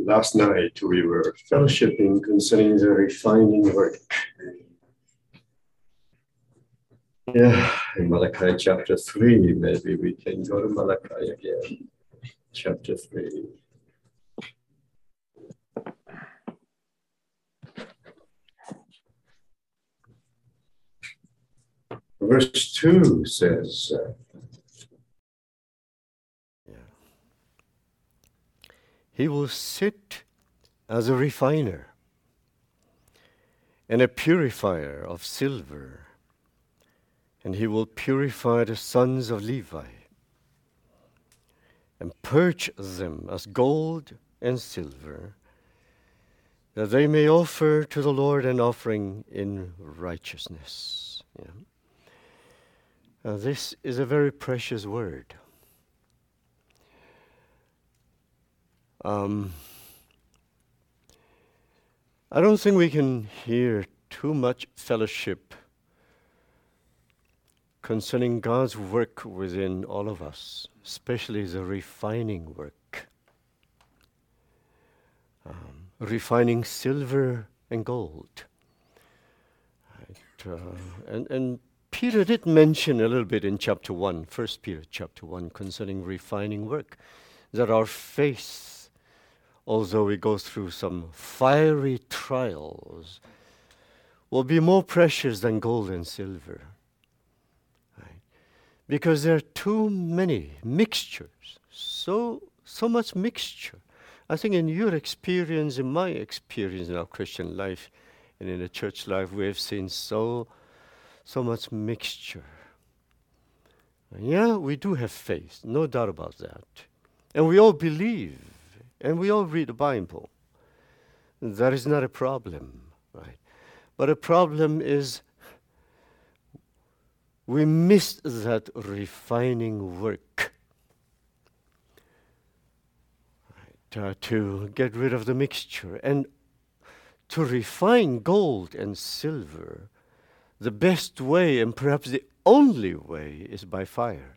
Last night we were fellowshipping concerning the refining work. Yeah, in Malachi chapter 3, maybe we can go to Malachi again. Chapter 3. Verse 2 says, He will sit as a refiner and a purifier of silver, and he will purify the sons of Levi and purge them as gold and silver, that they may offer to the Lord an offering in righteousness. This is a very precious word. I don't think we can hear too much fellowship concerning God's work within all of us, especially the refining work. Refining silver and gold. And Peter did mention a little bit in chapter 1, 1 Peter chapter 1, concerning refining work, that our faith, although we go through some fiery trials, will be more precious than gold and silver. Right? Because there are too many mixtures, so much mixture. I think in your experience, in my experience in our Christian life, and in the church life, we have seen so much mixture. Yeah, we do have faith, no doubt about that. And we all believe, and we all read the Bible. That is not a problem, right? But a problem is we missed that refining work. To get rid of the mixture. And to refine gold and silver, the best way, and perhaps the only way, is by fire.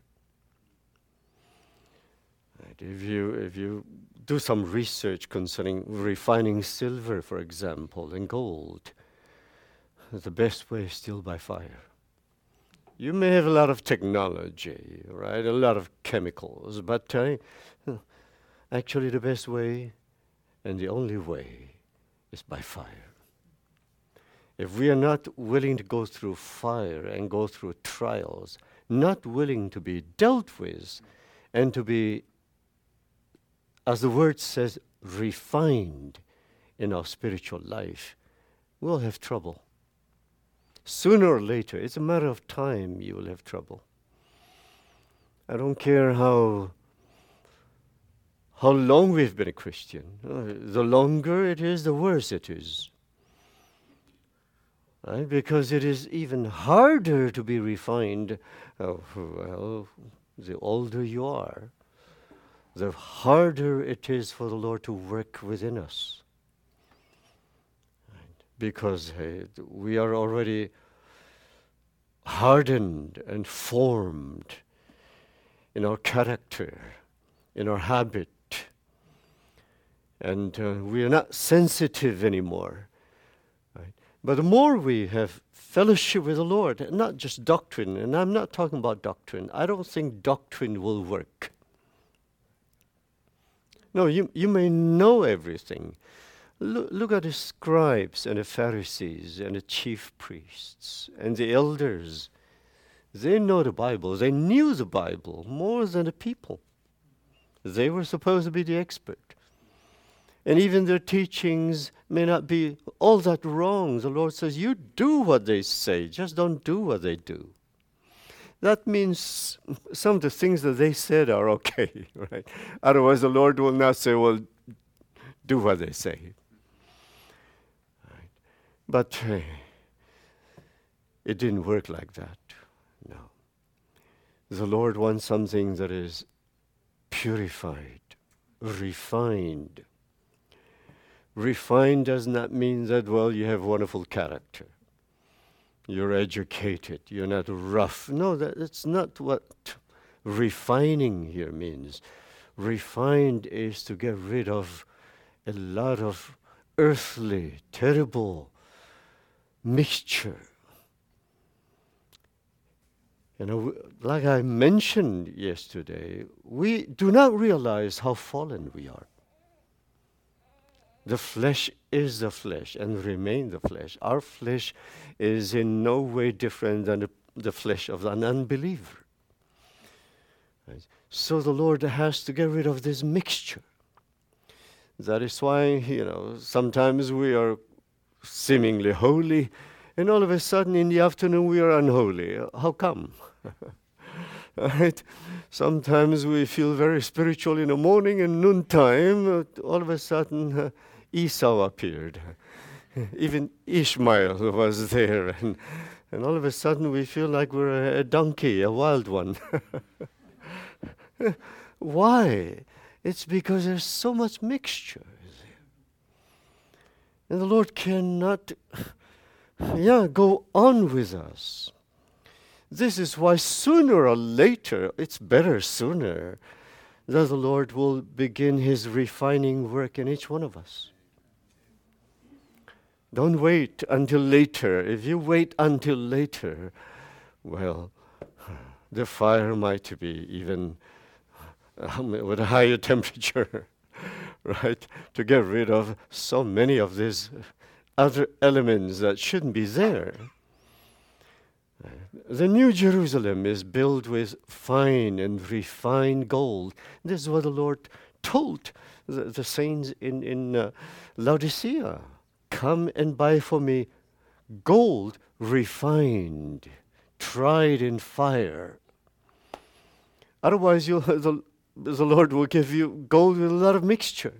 Right. If you do some research concerning refining silver, for example, and gold, the best way is still by fire. You may have a lot of technology, right, a lot of chemicals, but actually the best way and the only way is by fire. If we are not willing to go through fire and go through trials, not willing to be dealt with and to be, as the word says, refined in our spiritual life, we'll have trouble. Sooner or later, it's a matter of time, you will have trouble. I don't care how long we've been a Christian. The longer it is, the worse it is. Right? Because it is even harder to be refined. The older you are, the harder it is for the Lord to work within us. Right? Because we are already hardened and formed in our character, in our habit, and we are not sensitive anymore. Right? But the more we have fellowship with the Lord, not just doctrine, and I'm not talking about doctrine. I don't think doctrine will work. No, you may know everything. Look at the scribes and the Pharisees and the chief priests and the elders. They know the Bible. They knew the Bible more than the people. They were supposed to be the expert. And even their teachings may not be all that wrong. The Lord says, you do what they say, just don't do what they do. That means some of the things that they said are okay, right? Otherwise, the Lord will not say, well, do what they say. Right? But it didn't work like that. No. The Lord wants something that is purified, refined. Refined does not mean that, well, you have wonderful character. You're educated. You're not rough. No, that's not what refining here means. Refined is to get rid of a lot of earthly, terrible mixture. You know, like I mentioned yesterday, we do not realize how fallen we are. The flesh is the flesh and remain the flesh. Our flesh is in no way different than the flesh of an unbeliever. Right? So the Lord has to get rid of this mixture. That is why, sometimes we are seemingly holy, and all of a sudden in the afternoon we are unholy. How come? Right? Sometimes we feel very spiritual in the morning, and noontime, all of a sudden Esau appeared. Even Ishmael was there, and all of a sudden we feel like we're a donkey, a wild one. Why? It's because there's so much mixture. And the Lord cannot go on with us. This is why sooner or later, it's better sooner, that the Lord will begin His refining work in each one of us. Don't wait until later. If you wait until later, well, the fire might be even with a higher temperature, right? To get rid of so many of these other elements that shouldn't be there. The New Jerusalem is built with fine and refined gold. This is what the Lord told the saints in Laodicea. Come and buy for me gold refined, tried in fire. Otherwise, the Lord will give you gold with a lot of mixture.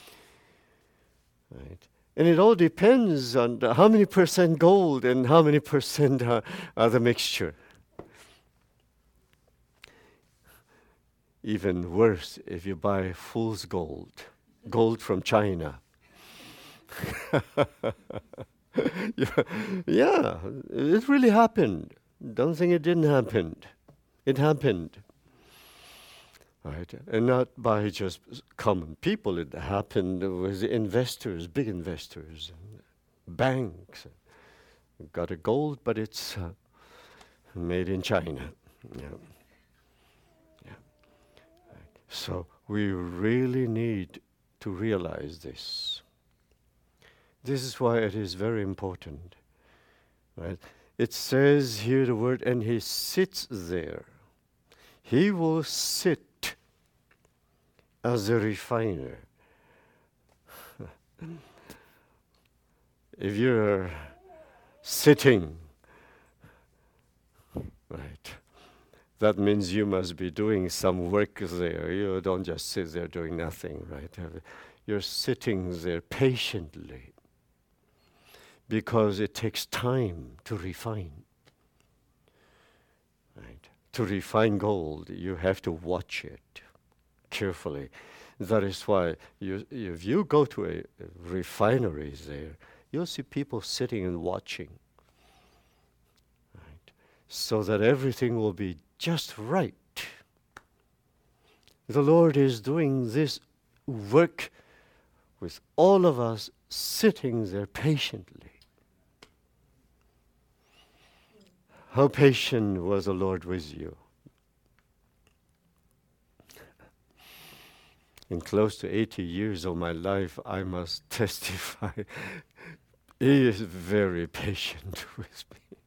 Right? And it all depends on how many percent gold and how many percent are the mixture. Even worse if you buy fool's gold, gold from China. Yeah, it really happened. Don't think it didn't happen. It happened. Right? And not by just common people. It happened with investors, big investors, banks. Got a gold, but it's made in China. Yeah. Right. So we really need to realize this. This is why it is very important. Right? It says here the word, and He sits there. He will sit as a refiner. If you're sitting, right, that means you must be doing some work there. You don't just sit there doing nothing, right? You're sitting there patiently because it takes time to refine. Right? To refine gold, you have to watch it carefully. That is why if you go to a refinery there, you'll see people sitting and watching. Right? So that everything will be just right. The Lord is doing this work with all of us sitting there patiently. How patient was the Lord with you? In close to 80 years of my life, I must testify, He is very patient with me.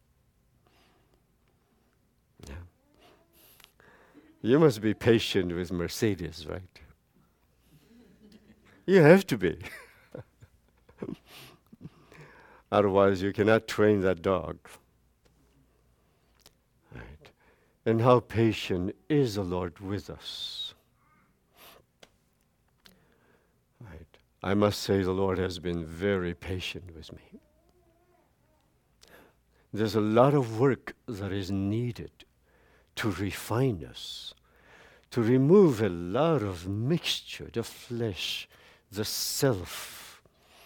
Yeah. You must be patient with Mercedes, right? You have to be. Otherwise, you cannot train that dog. Right? And how patient is the Lord with us? Right? I must say the Lord has been very patient with me. There's a lot of work that is needed to refine us, to remove a lot of mixture, the flesh, the self.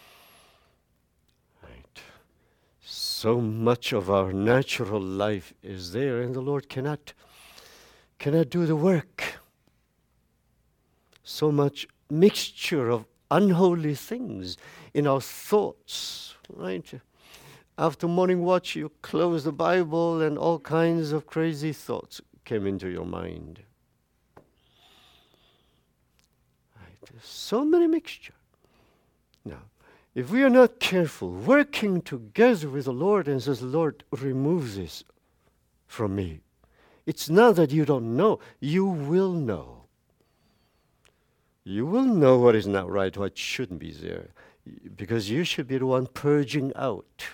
Right? So much of our natural life is there, and the Lord cannot do the work. So much mixture of unholy things in our thoughts, right? After morning watch, you close the Bible and all kinds of crazy thoughts came into your mind. Right? So many mixture. Now, if we are not careful, working together with the Lord and says, Lord, remove this from me. It's not that you don't know. You will know. You will know what is not right, what shouldn't be there. Because you should be the one purging out.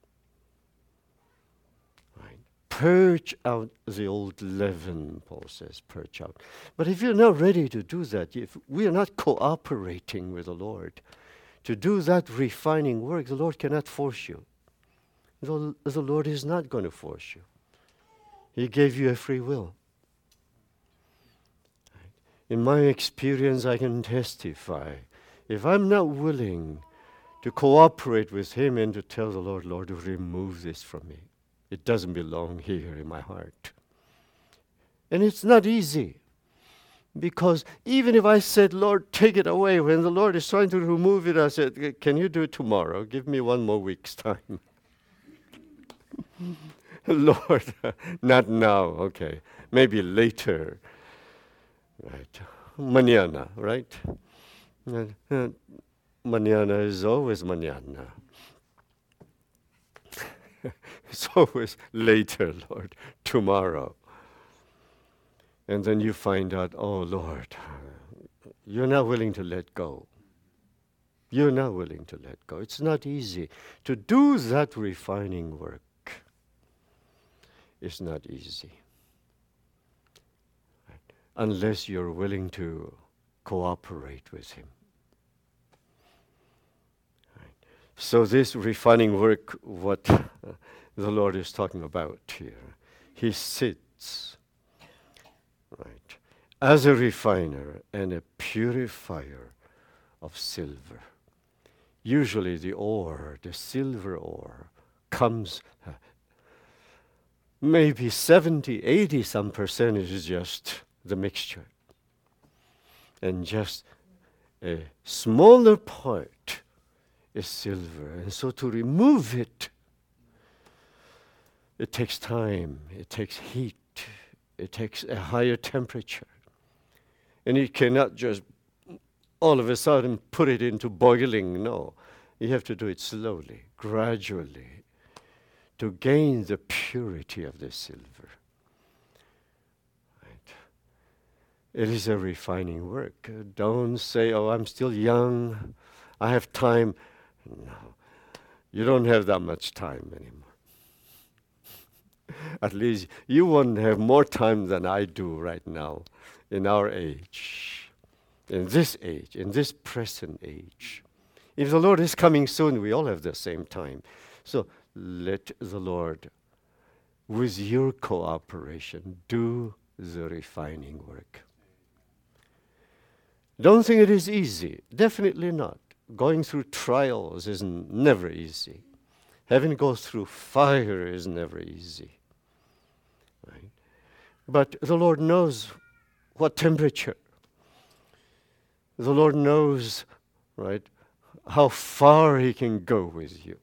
Right? Purge out the old leaven, Paul says, purge out. But if you're not ready to do that, if we are not cooperating with the Lord, to do that refining work, the Lord cannot force you. The Lord is not going to force you. He gave you a free will. In my experience, I can testify. If I'm not willing to cooperate with Him and to tell the Lord, Lord, remove this from me. It doesn't belong here in my heart. And it's not easy. Because even if I said, Lord, take it away, when the Lord is trying to remove it, I said, can you do it tomorrow? Give me 1 more week's time. Lord, not now, okay. Maybe later. Right. Mañana, right? Mañana is always mañana. It's always later, Lord, tomorrow. And then you find out, oh, Lord, you're not willing to let go. You're not willing to let go. It's not easy. To do that refining work is not easy. Right? Unless you're willing to cooperate with Him. Right? So this refining work, what the Lord is talking about here, He sits, right, as a refiner and a purifier of silver. Usually the ore, the silver ore, comes maybe 70, 80 some percentage is just the mixture. And just a smaller part is silver. And so to remove it, it takes time, it takes heat, it takes a higher temperature. And you cannot just all of a sudden put it into boiling. No, you have to do it slowly, gradually, to gain the purity of the silver. Right? It is a refining work. Don't say, oh, I'm still young, I have time. No, you don't have that much time anymore. At least you won't have more time than I do right now in our age, in this age, in this present age. If the Lord is coming soon, we all have the same time. So let the Lord, with your cooperation, do the refining work. Don't think it is easy. Definitely not. Going through trials is never easy. Having to go through fire is never easy. Right? But the Lord knows what temperature. The Lord knows, right, how far He can go with you.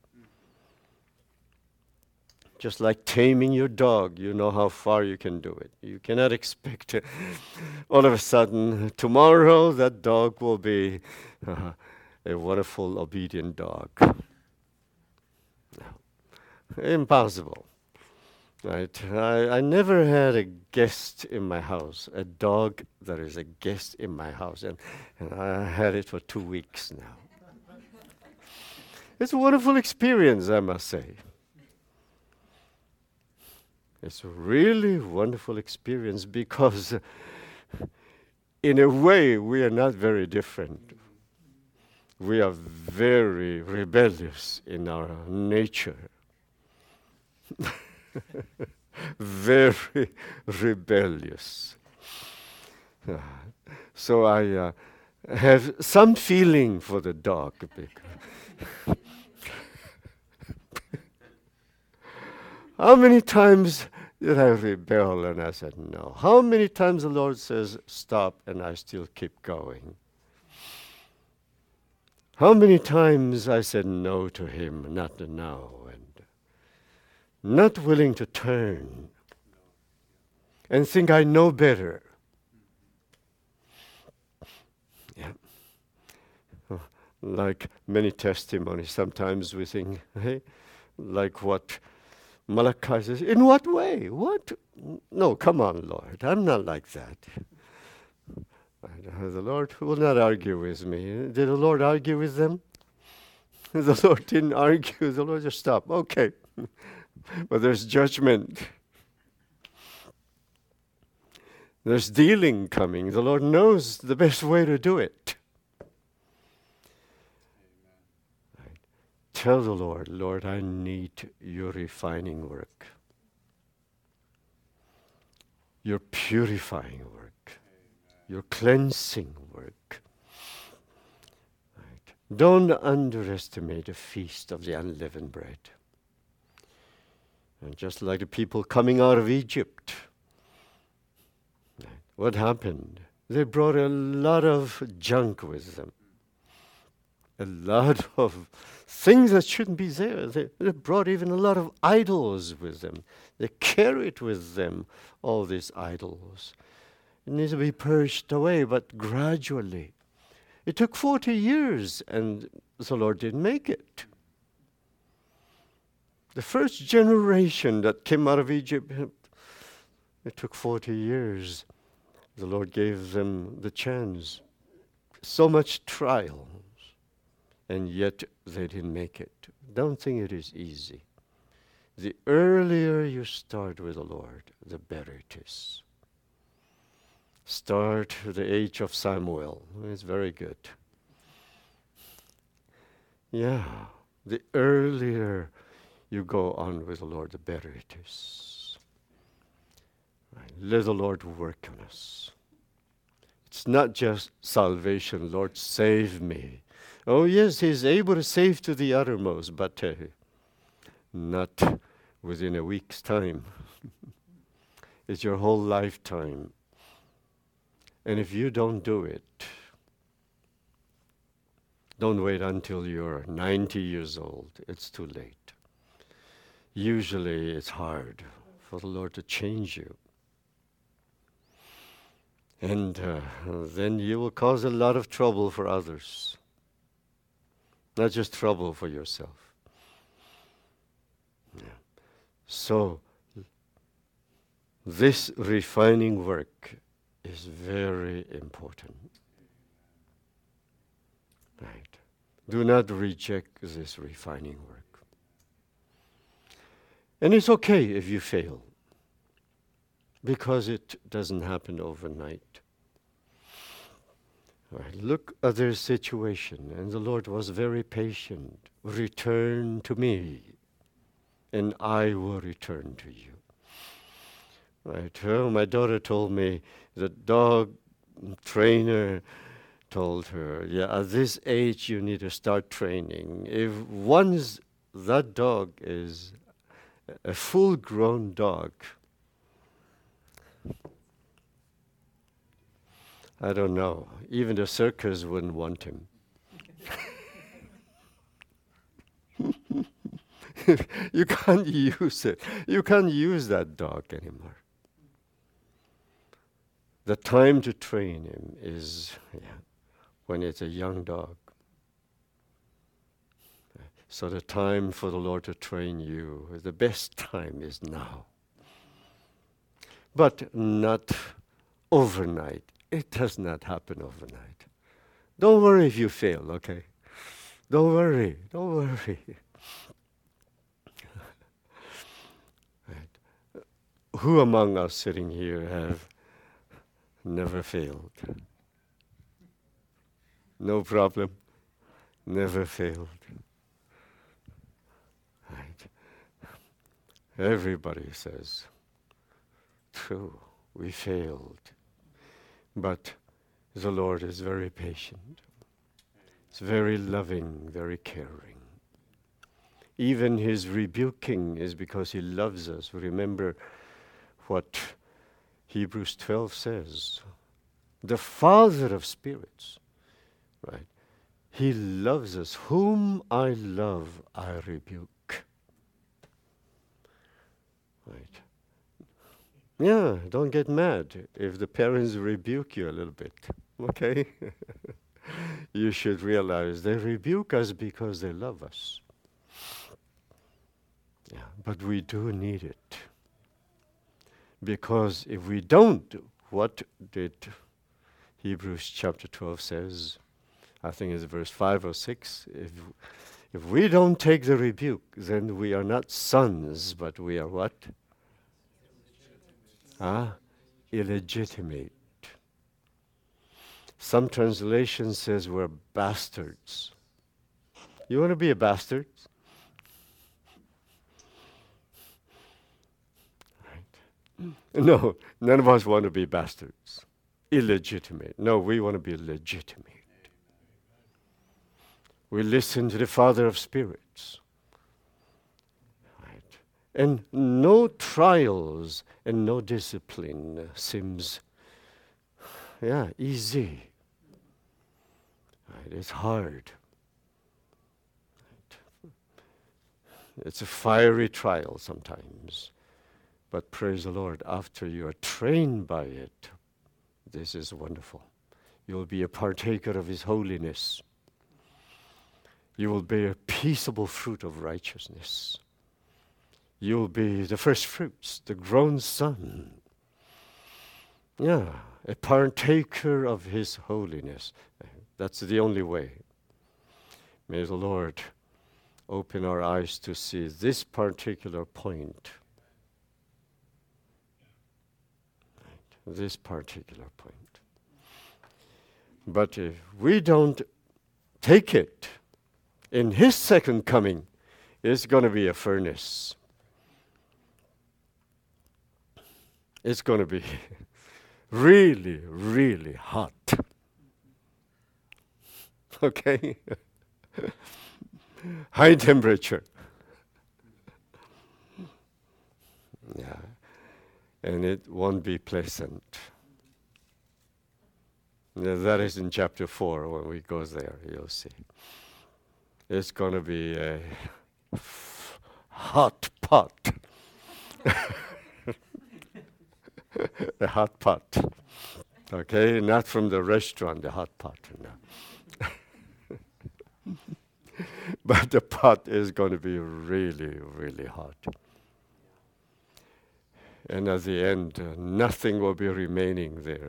Just like taming your dog, you know how far you can do it. You cannot expect all of a sudden, tomorrow that dog will be a wonderful, obedient dog. No. Impossible. Right? I never had a guest in my house, a dog that is a guest in my house, and I had it for 2 weeks now. It's a wonderful experience, I must say. It's a really wonderful experience because in a way we are not very different. We are very rebellious in our nature. Very rebellious. So I have some feeling for the dog. How many times did I rebel and I said no? How many times the Lord says stop and I still keep going? How many times I said no to him, not now, and not willing to turn and think I know better. Yeah. Like many testimonies, sometimes we think, hey, like what Malachi says, in what way? What? No, come on, Lord, I'm not like that. The Lord will not argue with me. Did the Lord argue with them? The Lord didn't argue. The Lord just stopped. Okay. But there's judgment. There's dealing coming. The Lord knows the best way to do it. Right. Tell the Lord, Lord, I need your refining work, your purifying work, your cleansing work. Right. Don't underestimate the feast of the unleavened bread. And just like the people coming out of Egypt, what happened? They brought a lot of junk with them. A lot of things that shouldn't be there. They brought even a lot of idols with them. They carried with them all these idols. It needs to be purged away, but gradually. It took 40 years, and the Lord didn't make it. The first generation that came out of Egypt, it took 40 years. The Lord gave them the chance. So much trials, and yet they didn't make it. Don't think it is easy. The earlier you start with the Lord, the better it is. Start at the age of Samuel. It's very good. Yeah, the earlier you go on with the Lord, the better it is. Right. Let the Lord work on us. It's not just salvation, Lord, save me. Oh yes, He's able to save to the uttermost, but not within a week's time. It's your whole lifetime. And if you don't do it, don't wait until you're 90 years old. It's too late. Usually it's hard for the Lord to change you. And then you will cause a lot of trouble for others. Not just trouble for yourself. Yeah. So, this refining work is very important. Right. Do not reject this refining work. And it's okay if you fail, because it doesn't happen overnight. Right. Look at their situation, and the Lord was very patient. Return to me, and I will return to you. Right. Well, my daughter told me the dog trainer told her, yeah, at this age you need to start training. If once that dog is a full-grown dog, I don't know, even the circus wouldn't want him. You can't use it. You can't use that dog anymore. The time to train him is when it's a young dog. So the time for the Lord to train you, the best time is now. But not overnight. It does not happen overnight. Don't worry if you fail, okay? Don't worry. Don't worry. Right. Who among us sitting here have never failed? No problem. Never failed. Right. Everybody says, true, we failed. But the Lord is very patient. He's very loving, very caring. Even His rebuking is because He loves us. Remember what Hebrews 12 says. The Father of spirits, right? He loves us. Whom I love, I rebuke. Right. Yeah, don't get mad if the parents rebuke you a little bit. Okay? You should realize they rebuke us because they love us. Yeah, but we do need it. Because if we don't, what did Hebrews chapter 12 says? I think it's verse 5 or 6. If we don't take the rebuke, then we are not sons, but we are what? Illegitimate. Some translation says we're bastards. You want to be a bastard? Right. No, none of us want to be bastards. Illegitimate. No, we want to be legitimate. We listen to the Father of spirits. Right. And no trials and no discipline seems easy. Right. It's hard. Right. It's a fiery trial sometimes. But praise the Lord, after you are trained by it, this is wonderful. You'll be a partaker of His holiness. You will bear peaceable fruit of righteousness. You will be the first fruits, the grown son. Yeah, a partaker of His holiness. That's the only way. May the Lord open our eyes to see this particular point. Right, this particular point. But if we don't take it, in His second coming, it's going to be a furnace. It's going to be really, really hot. Okay? High temperature. Yeah. And it won't be pleasant. Now, that is in chapter 4. When we go there, you'll see. It's going to be a hot pot. A hot pot. Okay? Not from the restaurant, the hot pot. No. But the pot is going to be really, really hot. And at the end, nothing will be remaining there.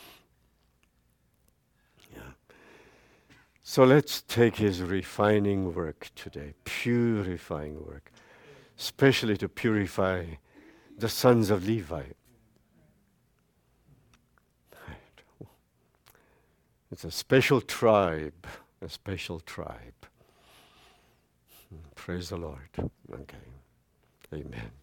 So let's take His refining work today, purifying work, especially to purify the sons of Levi. It's a special tribe, a special tribe. Praise the Lord. Okay. Amen.